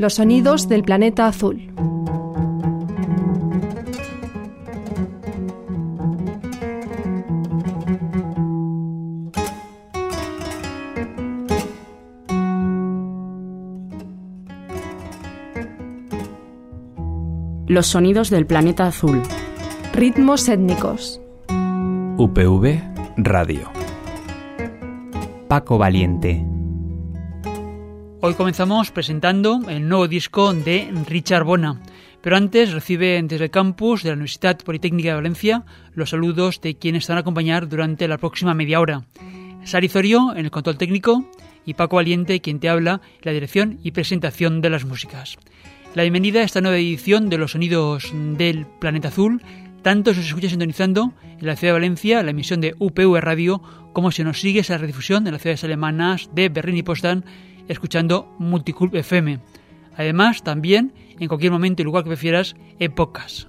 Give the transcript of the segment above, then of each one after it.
Los sonidos del planeta azul. Los sonidos del planeta azul. Ritmos étnicos. UPV Radio. Paco Valiente. Hoy comenzamos presentando el nuevo disco de Richard Bona, pero antes recibe desde el campus de la Universidad Politécnica de Valencia los saludos de quienes te van a acompañar durante la próxima media hora. Sari Zorio en el control técnico y Paco Valiente quien te habla en la dirección y presentación de las músicas. La bienvenida a esta nueva edición de los sonidos del planeta azul, tanto se os escucha sintonizando en la ciudad de Valencia, la emisión de UPV Radio, como se nos sigue esa redifusión en las ciudades alemanas de Berlín y Potsdam, escuchando Multiculp FM. Además, también, en cualquier momento y lugar que prefieras, en podcast.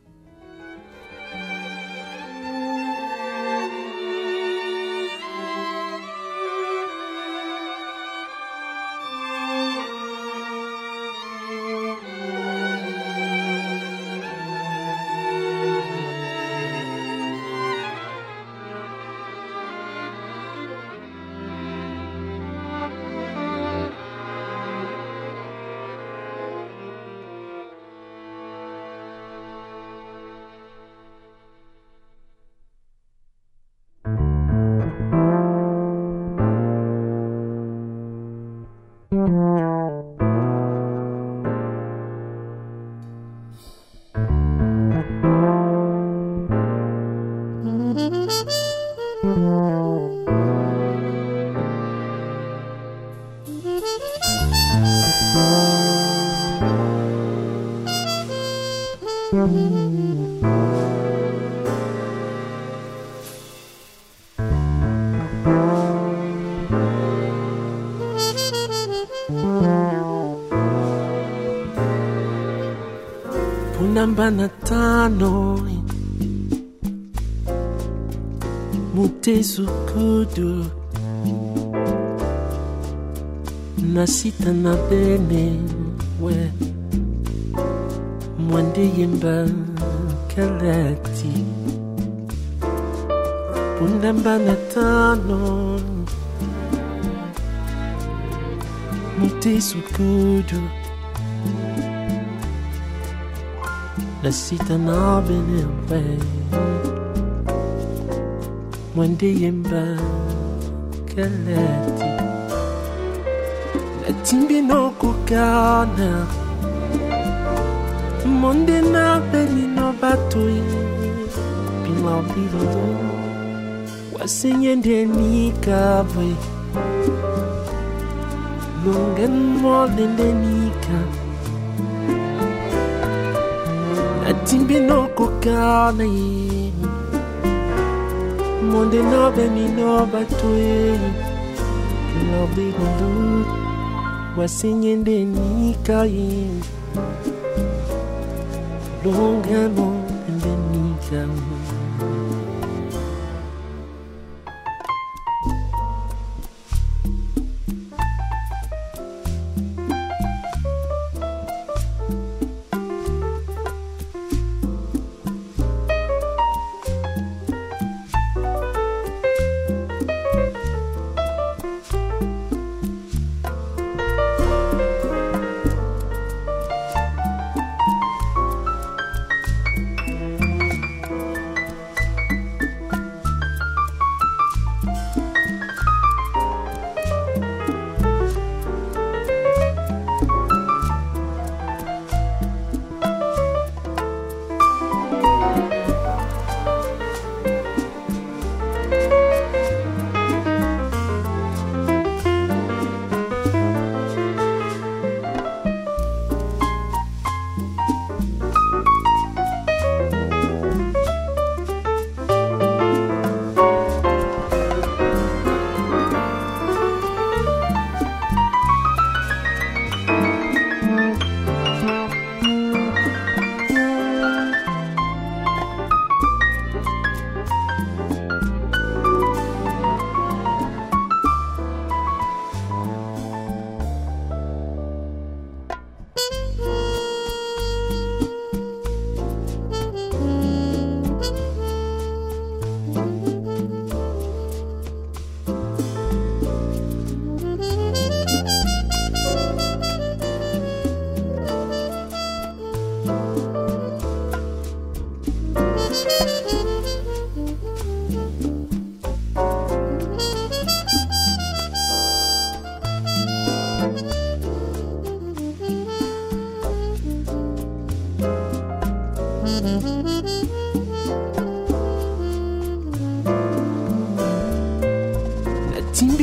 Punambanatano Mutezukudu Nasita na bene we Mwende yimba kalati Punambanatano Mutezukudu Nasita na bene we Mwende yimba kalati Latimbi no kukana Monde na beni no batui Pila bilo Wasenyende ni kabwe Lungan mo dende nika Latimbi no kukana Monde na beni no batui Pila bilo Wasenyende ni kaim Longamo endenika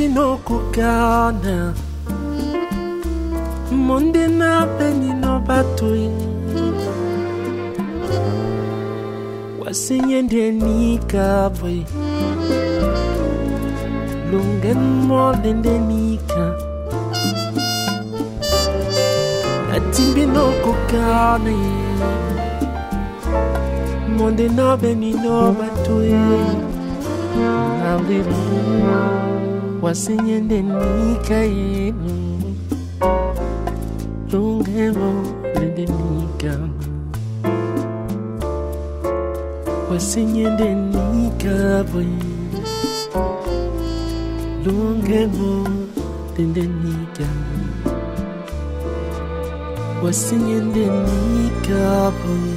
no kukana monde na beni no batui wasinyende nika boy lungen mo dende nika atimbi no kukana monde na beni no batui wasinyende nika lungemo dende nika wasinyende nika boy lungemo dende nika wasinyende nika boy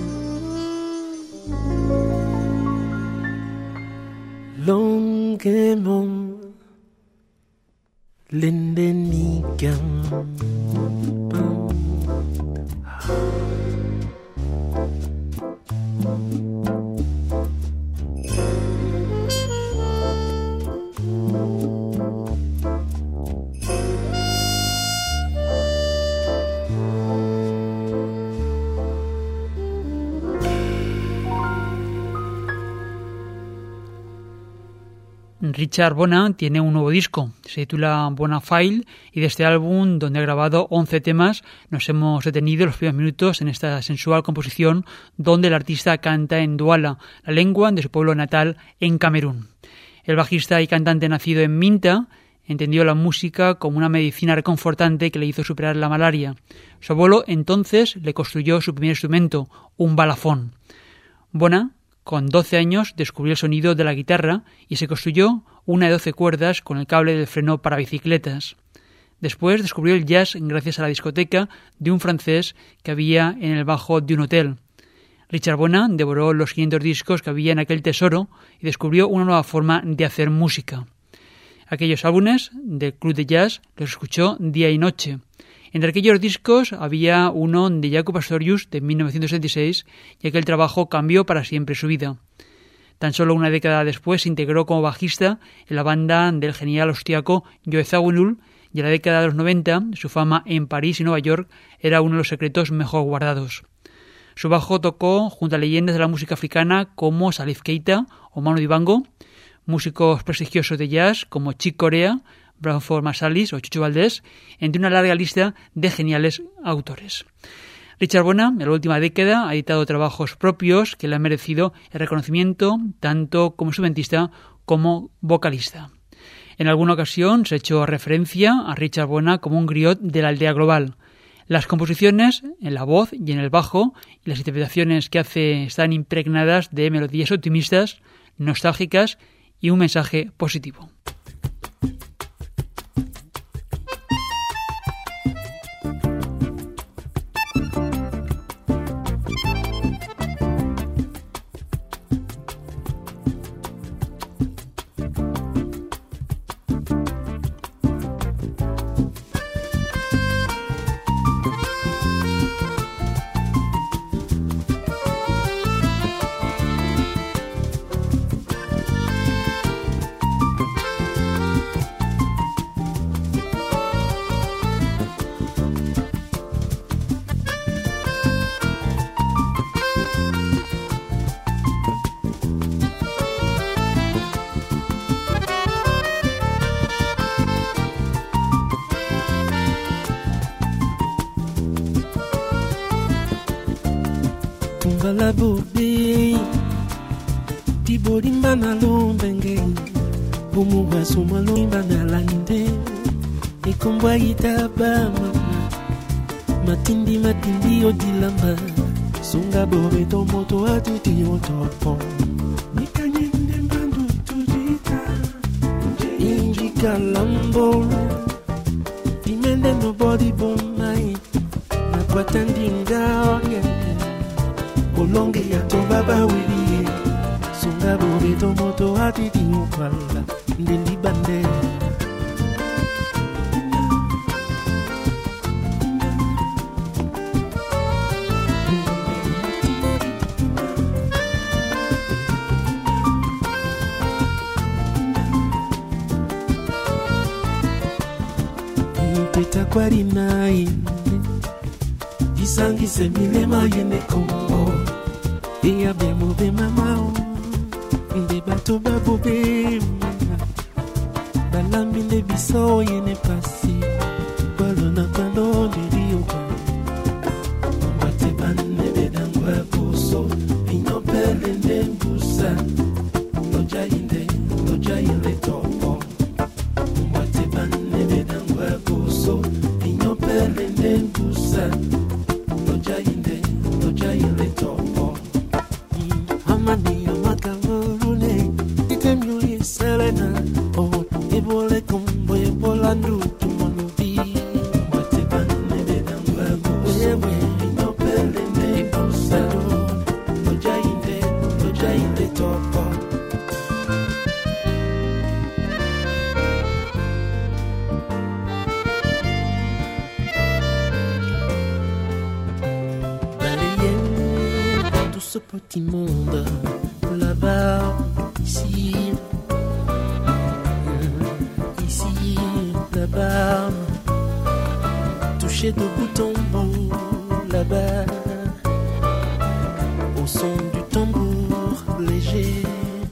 lungemo dende nika. Richard Bona tiene un nuevo disco, se titula Bona File, y de este álbum, donde ha grabado 11 temas, nos hemos detenido los primeros minutos en esta sensual composición donde el artista canta en Douala, la lengua de su pueblo natal en Camerún. El bajista y cantante nacido en Minta entendió la música como una medicina reconfortante que le hizo superar la malaria. Su abuelo entonces le construyó su primer instrumento, un balafón. Bona, con 12 años, descubrió el sonido de la guitarra y se construyó una de 12 cuerdas con el cable del freno para bicicletas. Después descubrió el jazz gracias a la discoteca de un francés que había en el bajo de un hotel. Richard Bona devoró los 500 discos que había en aquel tesoro y descubrió una nueva forma de hacer música. Aquellos álbumes del club de jazz los escuchó día y noche. Entre aquellos discos había uno de Jaco Pastorius de 1976 y aquel trabajo cambió para siempre su vida. Tan solo una década después se integró como bajista en la banda del genial austriaco Joe Zawinul y en la década de los 90 su fama en París y Nueva York era uno de los secretos mejor guardados. Su bajo tocó junto a leyendas de la música africana como Salif Keita o Manu Dibango, músicos prestigiosos de jazz como Chick Corea, Branford Marsalis o Chucho Valdés, entre una larga lista de geniales autores. Richard Bona, en la última década, ha editado trabajos propios que le han merecido el reconocimiento tanto como instrumentista como vocalista. En alguna ocasión se ha hecho referencia a Richard Bona como un griot de la aldea global. Las composiciones en la voz y en el bajo y las interpretaciones que hace están impregnadas de melodías optimistas, nostálgicas y un mensaje positivo. Tumbala bobe Tiborimba na lombenge Bumuwa suma lomba na lande Ikombwa itaba mama Matindi odilamba Sunga bobe tomoto atuti otopo Mikanyende mbandu tujita Injika lambo Imende nobody bomai Nakwatandinga Olonge ya tobaba wili Sunga bobe tomoto atuti okwala Ndeli bande peta kwarina ine isangise milema yene kombo iya bemo be mama nde bato babo be balambi nde biso yene pasi balona kando ndiyo mbate bande bedangwa koso inyo pele nde mbusa loja inde topo mbate bande bedangwa koso inyo pele nde mbusa loja inde topo amani amakamurune itemyo iselena oh ebole kombo ebolandu tumolobi mbate bande bedangwa koso inyo pele nde mbusa loja inde topo. Ce petit monde là-bas, ici, là-bas, touché de bout en bout là-bas, au son du tambour léger.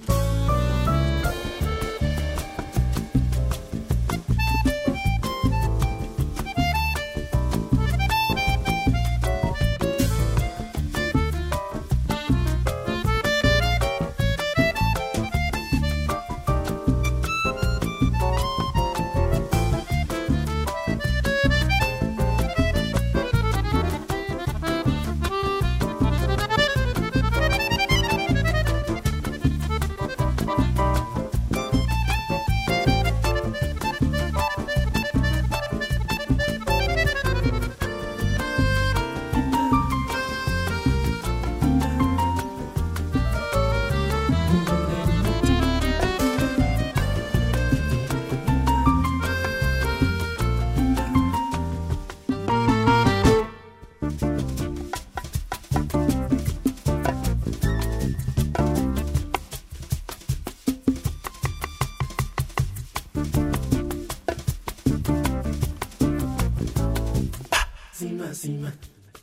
Zima.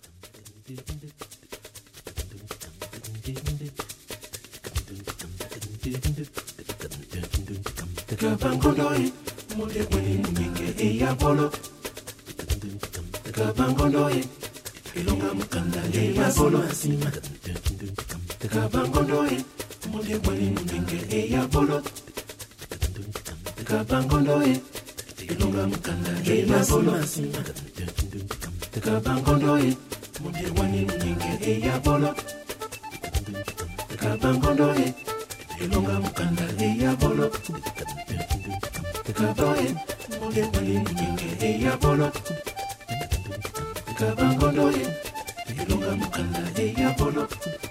Kabangondoi, mode kweli mungenge eya bolo. Kabangondoi, ilonga mukanda eya bolo zima. Kabangondoi, mode kweli mungenge eya bolo. Kabangondoi, ilonga mukanda eya bolo zima. Kabangondoi, mode kweli mungenge eya bolo. Kabangondoi, ilonga mukanda eya bolo. Kaboy, mode kweli mungenge eya bolo. Kabangondoi, ilonga mukanda eya bolo.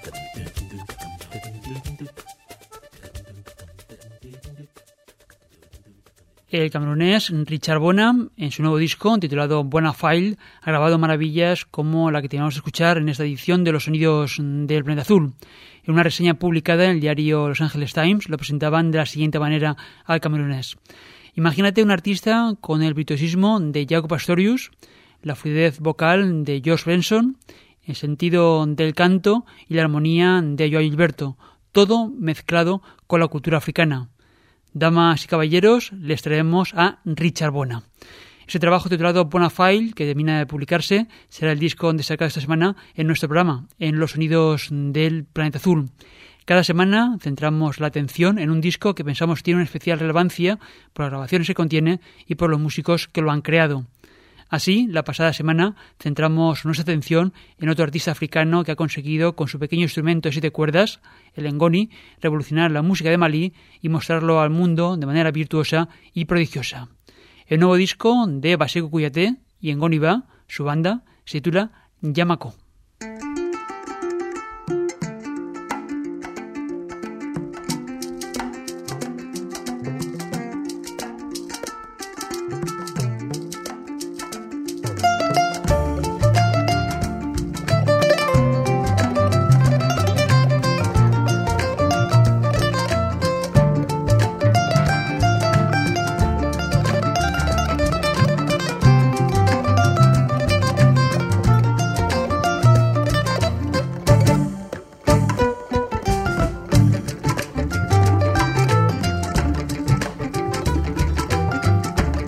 El camerunés Richard Bona, en su nuevo disco titulado Bona File, ha grabado maravillas como la que teníamos que escuchar en esta edición de Los Sonidos del Planeta Azul. En una reseña publicada en el diario Los Angeles Times lo presentaban de la siguiente manera al camerunés. Imagínate un artista con el virtuosismo de Jaco Pastorius, la fluidez vocal de Josh Benson, el sentido del canto y la armonía de Joao Gilberto, todo mezclado con la cultura africana. Damas y caballeros, les traemos a Richard Bona. Ese trabajo titulado Bona File, que termina de publicarse, será el disco destacado esta semana en nuestro programa, en Los Sonidos del Planeta Azul. Cada semana centramos la atención en un disco que pensamos tiene una especial relevancia por las grabaciones que contiene y por los músicos que lo han creado. Así, la pasada semana centramos nuestra atención en otro artista africano que ha conseguido, con su pequeño instrumento de 7 cuerdas, el ngoni, revolucionar la música de Malí y mostrarlo al mundo de manera virtuosa y prodigiosa. El nuevo disco de Baseko Kouyaté y Ngoni Ba, su banda, se titula Yamako.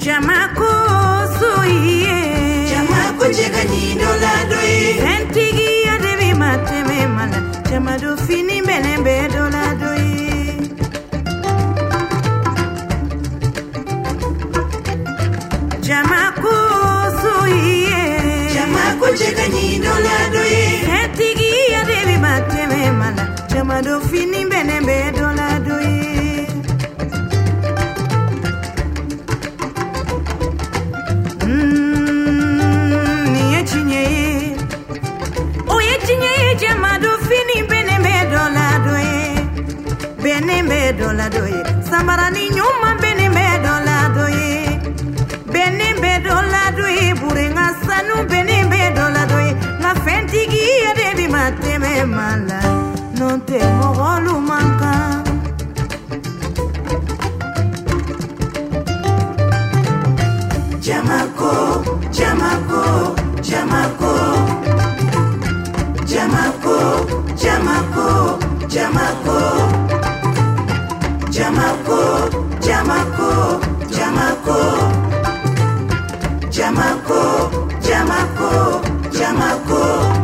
Jamako soye Jamako jega nido la doye Sentigi ya devi mateme mala Jamado fini benembe do la doye Jamako soye Jamako jega nido la doye Sentigi ya devi mateme mala Jamado fini benembe do la doye Dola doye samarani nyuma benembe dola doye benembe dola doye burenga sanu benembe dola doye na fentigi ade bi mateme mala non te mogolu manka Jamako Jamako Jamako Jamako Jamako Jamako Jamako, Jamako, Jamako, Jamako, Jamako, Jamako.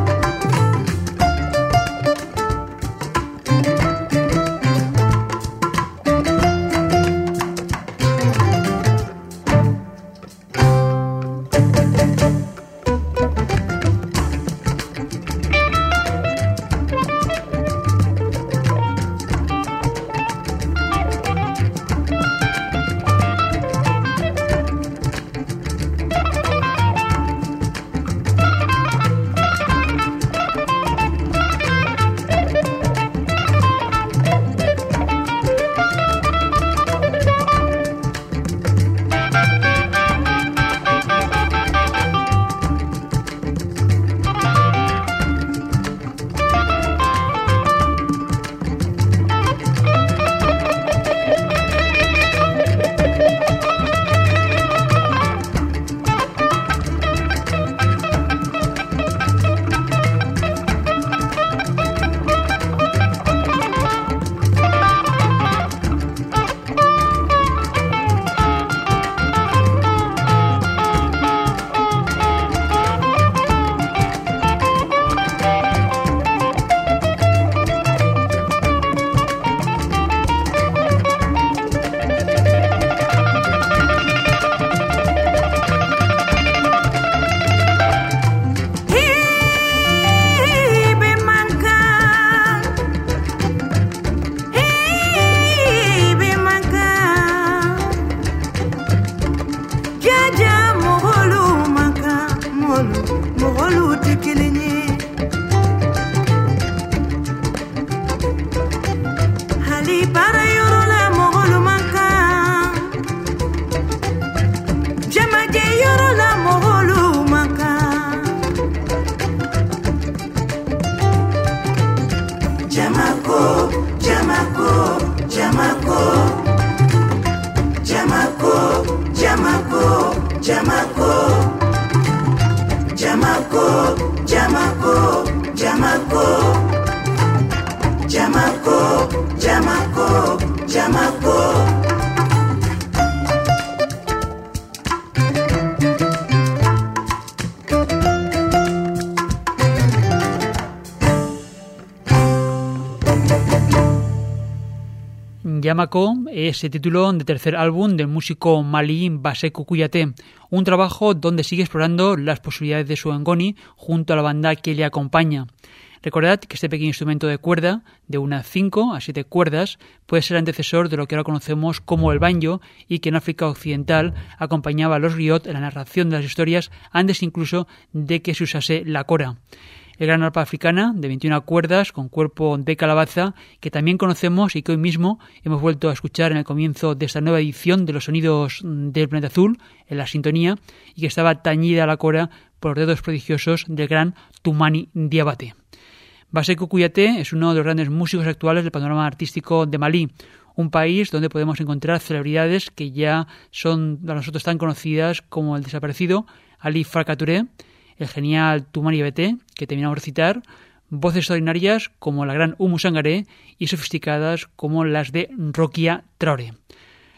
Jamako es el título del tercer álbum del músico malí Baseku Kuyate, un trabajo donde sigue explorando las posibilidades de su ngoni junto a la banda que le acompaña. Recordad que este pequeño instrumento de cuerda, de unas 5 a 7 cuerdas, puede ser antecesor de lo que ahora conocemos como el banjo y que en África Occidental acompañaba a los griot en la narración de las historias antes incluso de que se usase la cora. El gran arpa africana de 21 cuerdas con cuerpo de calabaza que también conocemos y que hoy mismo hemos vuelto a escuchar en el comienzo de esta nueva edición de los sonidos del planeta azul en la sintonía y que estaba tañida a la cora por los dedos prodigiosos del gran Toumani Diabaté. Baseku Kuyate es uno de los grandes músicos actuales del panorama artístico de Malí, un país donde podemos encontrar celebridades que ya son para nosotros tan conocidas como el desaparecido Ali Farka Touré, el genial Toumani Diabaté, que terminamos de citar, voces extraordinarias como la gran Oumou Sangaré y sofisticadas como las de Rokia Traoré.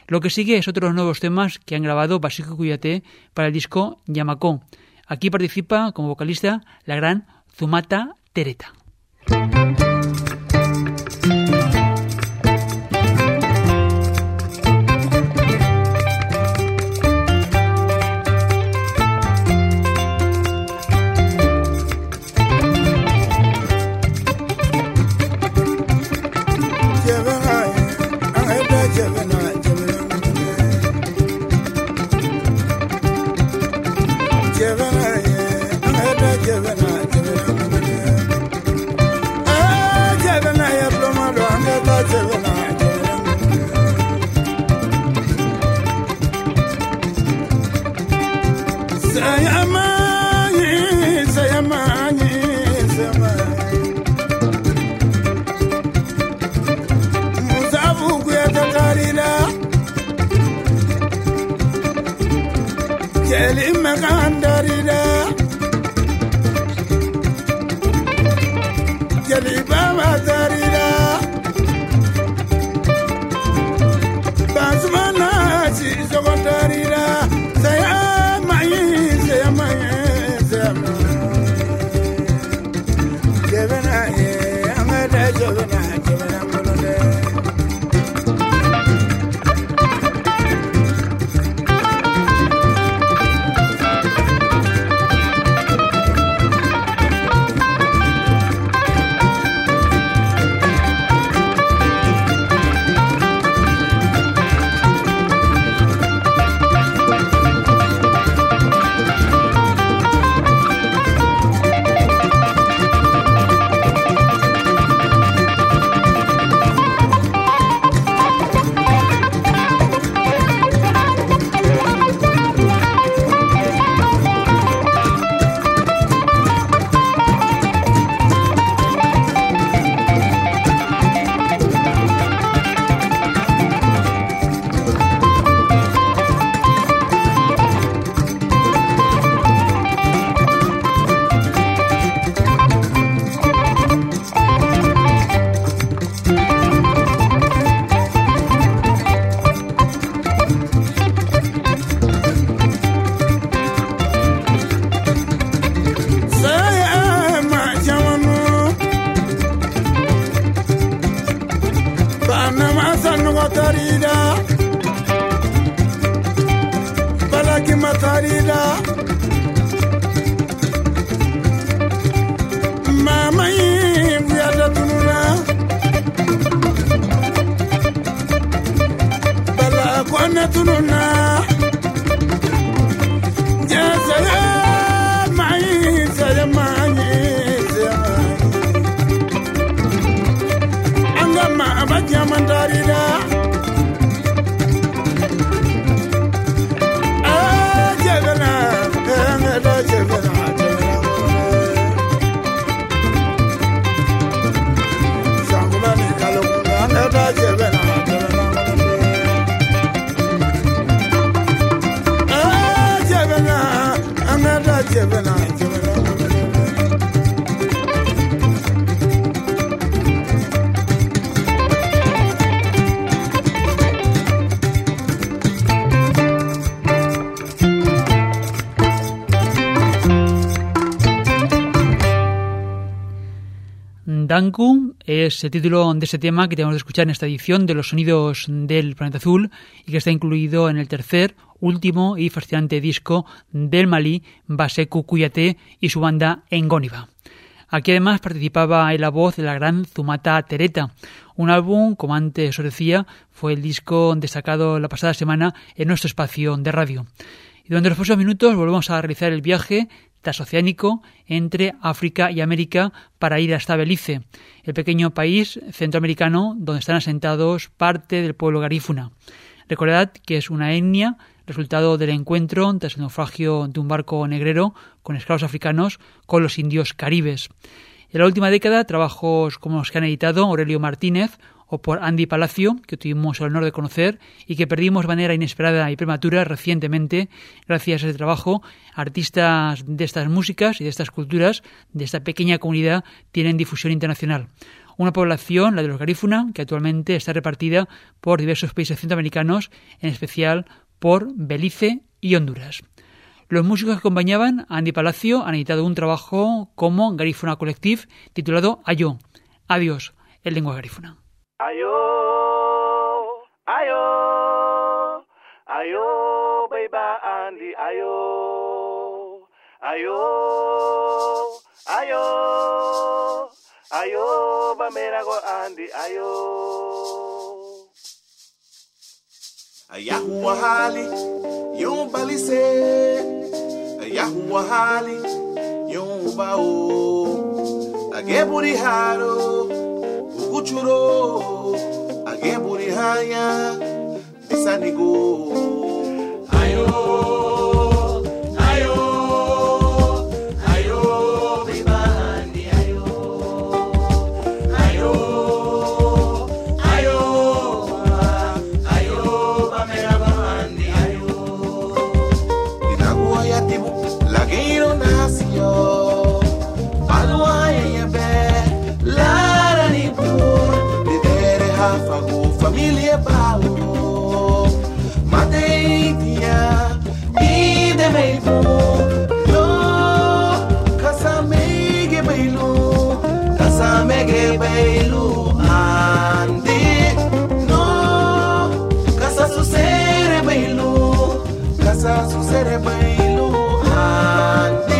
Lo que sigue es otro de los nuevos temas que han grabado Baseko Kuyate para el disco Yamako. Aquí participa como vocalista la gran Zumata Tereta. Danku es el título de este tema que tenemos de escuchar en esta edición de Los Sonidos del Planeta Azul y que está incluido en el tercer, último y fascinante disco del Malí, Baseko Kuyate y su banda Ngoniba. Aquí además participaba en la voz de la gran Zumata Tereta. Un álbum, como antes os decía, fue el disco destacado la pasada semana en nuestro espacio de radio. Y durante los próximos minutos volvemos a realizar el viaje transoceánico entre África y América para ir hasta Belice, el pequeño país centroamericano donde están asentados parte del pueblo garífuna. Recordad que es una etnia resultado del encuentro tras el naufragio de un barco negrero con esclavos africanos con los indios caribes. En la última década, trabajos como los que han editado Aurelio Martínez o por Andy Palacio, que tuvimos el honor de conocer y que perdimos de manera inesperada y prematura recientemente. Gracias a ese trabajo, artistas de estas músicas y de estas culturas, de esta pequeña comunidad, tienen difusión internacional. una población, la de los garífuna, que actualmente está repartida por diversos países centroamericanos, en especial por Belice y Honduras. Los músicos que acompañaban a Andy Palacio han editado un trabajo como Garífuna Collective titulado Ayo, adiós, en lengua garífuna. Ayo, ayo, ayo, baby Andy, ayo, ayo, ayo, ayo, bamerago Andy, ayo. Ayahu wahali, yung balise, ayahu wahali, yung bao, ageburi haro. Uchuro, ageburi haya, bisanigo. Ayo, ayo, ayo, viva Andy, ayo, ayo, ayo, ayo, bamera Andy, ayo. Dinagua ya tibu, lagiro nació, palua ya be, Fago família bao Mateitia e de meibo no casamege beilu Andy no casa sucede beilu Andy.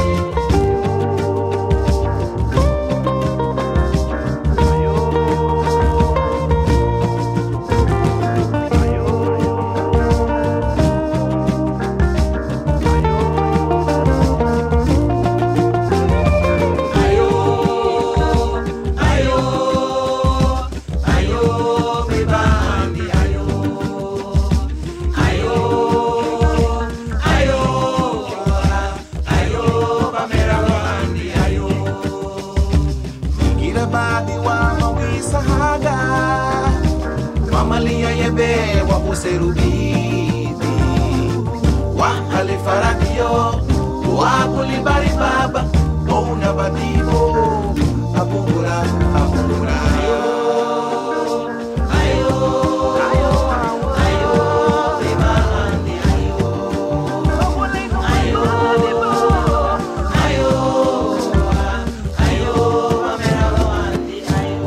Mamalia yebe wa userubidi wa alifaradio wa kulibari baba ona badibo abura ayo ayo ayo ayo viva Andy ayo ayo ayo ayo bamera Andy ayo.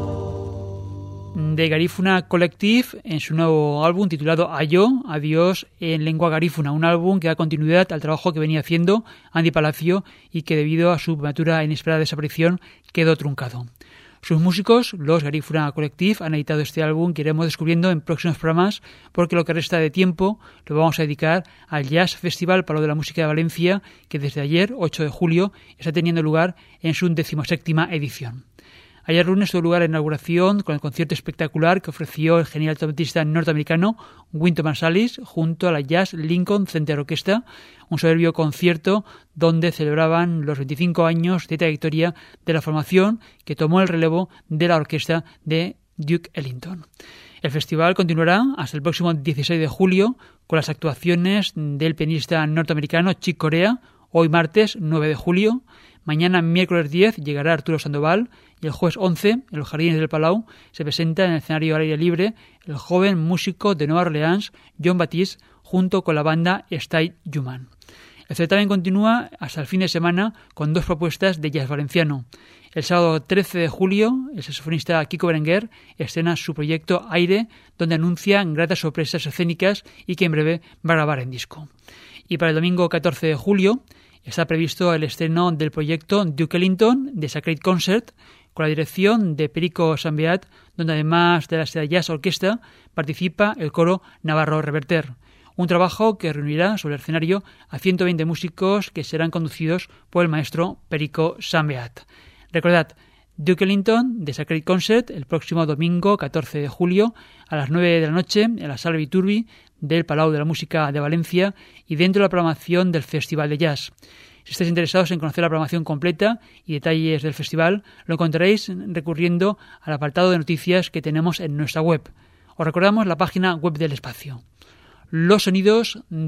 De Garífuna Collective en su nuevo álbum titulado Ayo, adiós, en lengua garífuna, un álbum que da continuidad al trabajo que venía haciendo Andy Palacio y que debido a su prematura e inesperada desaparición quedó truncado. Sus músicos, los Garífuna Collective, han editado este álbum que iremos descubriendo en próximos programas porque lo que resta de tiempo lo vamos a dedicar al Jazz Festival Palau de la Música de Valencia, que desde ayer, 8 de julio, está teniendo lugar en su 17ª edición. Ayer lunes tuvo lugar la inauguración con el concierto espectacular que ofreció el genial trompetista norteamericano Wynton Marsalis junto a la Jazz Lincoln Center Orchestra, un soberbio concierto donde celebraban los 25 años de trayectoria de la formación que tomó el relevo de la orquesta de Duke Ellington. El festival continuará hasta el próximo 16 de julio con las actuaciones del pianista norteamericano Chick Corea, hoy martes 9 de julio. Mañana, miércoles 10, llegará Arturo Sandoval y el jueves 11, en los Jardines del Palau, se presenta en el escenario al aire libre el joven músico de Nueva Orleans, John Batiste, junto con la banda Stay Human. El certamen continúa hasta el fin de semana con 2 propuestas de jazz valenciano. El sábado 13 de julio, el saxofonista Kiko Berenguer estrena su proyecto Aire, donde anuncia gratas sorpresas escénicas y que en breve va a grabar en disco. Y para el domingo 14 de julio, está previsto el estreno del proyecto Duke Ellington de Sacred Concert con la dirección de Perico Sambeat, donde además de la Jazz Orquestra participa el coro Navarro Reverter. Un trabajo que reunirá sobre el escenario a 120 músicos que serán conducidos por el maestro Perico Sambeat. Recordad, Duke Ellington de Sacred Concert el próximo domingo 14 de julio a las 9 de la noche en la Sala Viturbi del Palau de la Música de Valencia y dentro de la programación del Festival de Jazz. Si estáis interesados en conocer la programación completa y detalles del festival, lo encontraréis recurriendo al apartado de noticias que tenemos en nuestra web. Os recordamos la página web del espacio,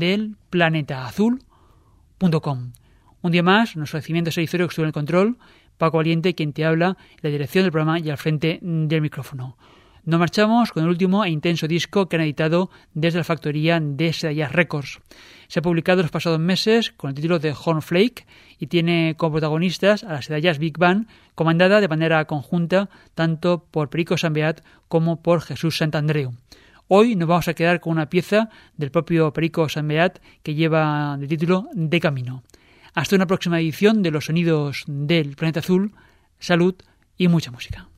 losonidosdelplanetaazul.com. Un día más, nuestro agradecimiento a Sergio que estuvo en el control, Paco Valiente, quien te habla, en la dirección del programa y al frente del micrófono. Nos marchamos con el último e intenso disco que han editado desde la factoría de Seda Jazz Records. Se ha publicado los pasados meses con el título de Hornflake y tiene como protagonistas a la Seda Jazz Big Band, comandada de manera conjunta tanto por Perico Sambeat como por Jesús Santandreu. Hoy nos vamos a quedar con una pieza del propio Perico Sambeat que lleva el título De Camino. Hasta una próxima edición de Los Sonidos del Planeta Azul. Salud y mucha música.